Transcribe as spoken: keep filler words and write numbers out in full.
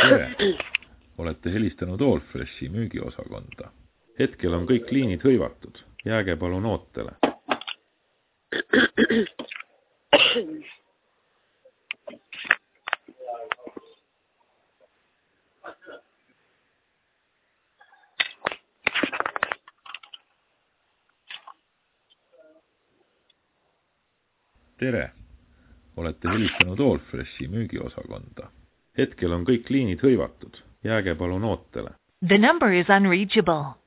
Tere! Olete helistanud Allfreshi müügiosakonda. Hetkel on kõik liinid hõivatud. Jääge palun ootele. Tere! Olete helistanud Allfreshi müügiosakonda. Hetkel on kõik liinid hõivatud. Jääge palun ootele. The number is unreachable.